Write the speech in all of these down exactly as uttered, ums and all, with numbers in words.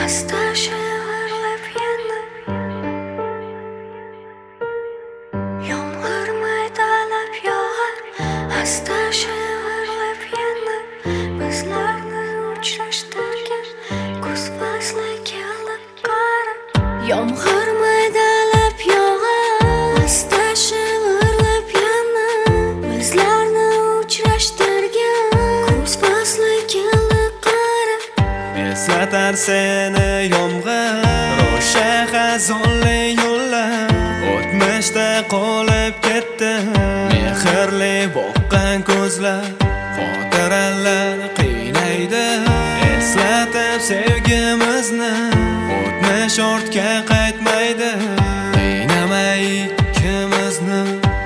asta shivirlab yana yomg'ir maydalab yog'ar, asta shivirlab yana bizlarni uchrashtirgan kuz fasli kelib qara. Yomg'ir maydalab yog'ar, asta shivirlab yana bizlarni uchrashtirgan kuz fasli kelib qara. Eslatar seni yomg'ir, ro'sha xazonli yo'llar, o'tmishda qolib ketdi mehrli boqqan ko'zlar. Xotiralar qiynaydi, eslatib sevgimizni, o'tmish ortga qaytmaydi, qiynamay ikkimizni,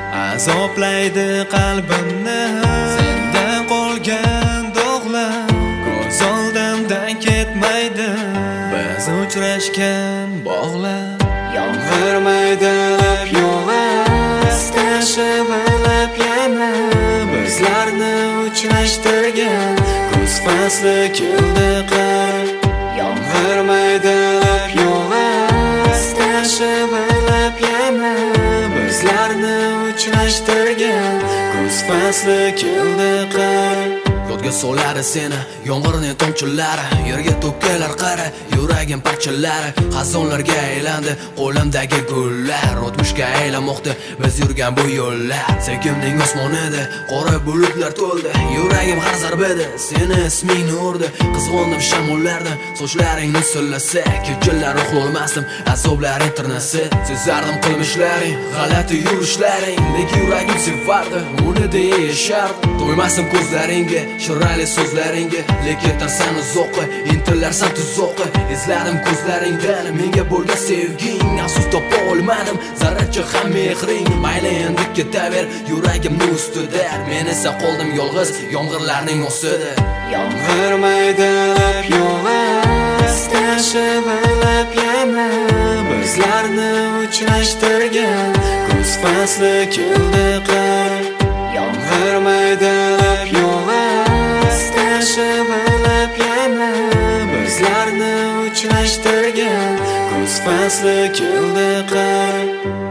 azoblaydi qalbimni. Sendan qolgan dog'lar ko'z oldimdan ketmaydi, biz uchrashgan bog'lar. Yomg'ir maydalab yog'ar, asta shivirlab yana bizlarni uchrashtirgan kuz fasli keldi qara. Yomg'ir maydalab yog'ar, asta shivirlab yana bizlarni uchrashtirgan kuz fasli keldi qara. Yodga soladi seni yomg'irning tomchilari, yerga to'kkalar qara, yuragim parchalari xazonlarga aylandi qo'limdagi gullar. O'tmishga aylanmoqda biz yurgan bu yo'llar. Sevgimning osmonida qora bulutlar to'ldi, yuragim har zarbida seni ismingni urdi. Qizg'ondim shamollardan sochlaringni sillasa, kechalari uxlolmasdim azoblaring tirnasa. Sezardim qilmishlaring, g'alati yurishlaring, lekin yuragim sevardi uni deyishardi. To'ymasim ko'zlaringga, shirali so'zlaringga, lekin tarsan uzoqqa, intilarsan tuzoqqa. Izladim ko'zlaringdan menga bo'lgan sevging, afsus topa olmadim zarracha ham mehring. Mayli endi ketaver yuragimning ustida, men esa qoldim yolg'iz yomg'irlarning ostida. Yomg'ir maydalab yog'ar, asta shivirlab yana bizlarni uchrashtirgan kuz fasli keldi qara. Yomg'ir maydalab yog'ar, asta shivirlab yana bizlarni uchrashtirgan kuz fasli keldi qara.